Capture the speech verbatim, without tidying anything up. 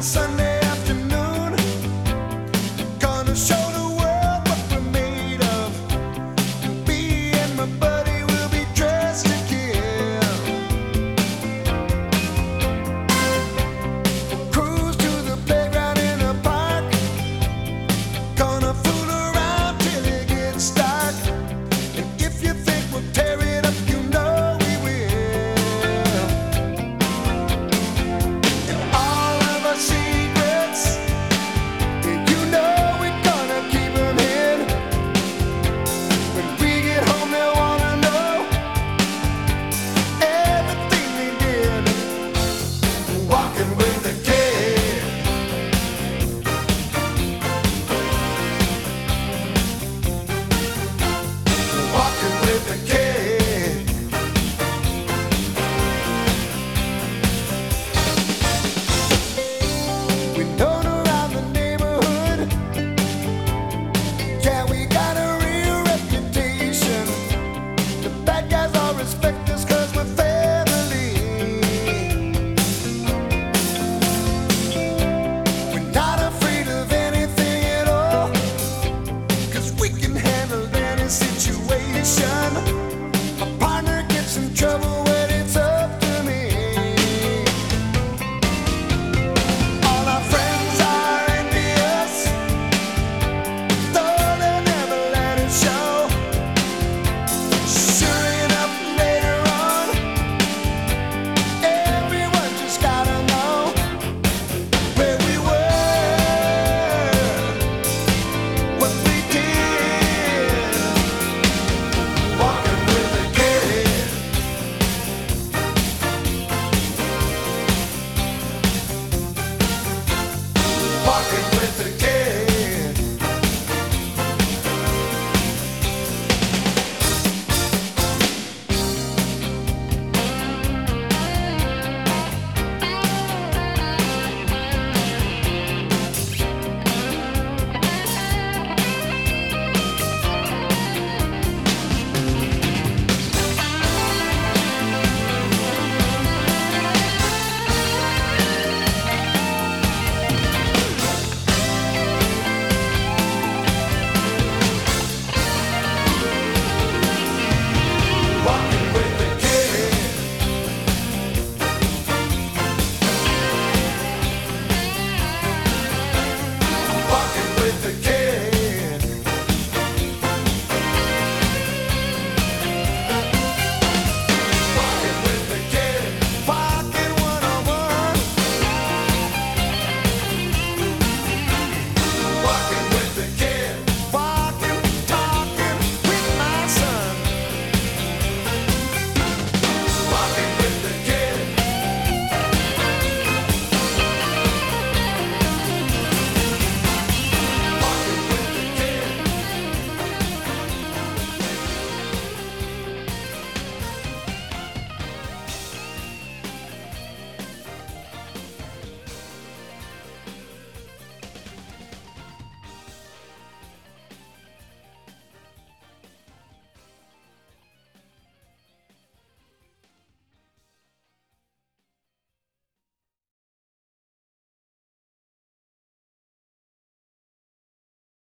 Sunday afternoon. Gonna show the world what we're made of. Me and my buddy will be dressed to kill. Cruise to the playground in the park. Gonna fool around till it gets dark. And if you think we'll tear it up, you know we will. And all of our secrets, you know we're gonna keep them in. When we get home, they'll wanna know everything they did. Walking with a kid. Walking with a kid. We're known around the neighborhood. Yeah, we got a real reputation. The bad guys all respect us 'cause we're family. We're not afraid of anything at all, 'cause we can handle any situation. My partner gets in trouble when it's up to me. All our friends are envious, though they'll never let it show. Sure enough, later on, everyone just gotta know where we were, what we did. Walking with a kid. Walking with a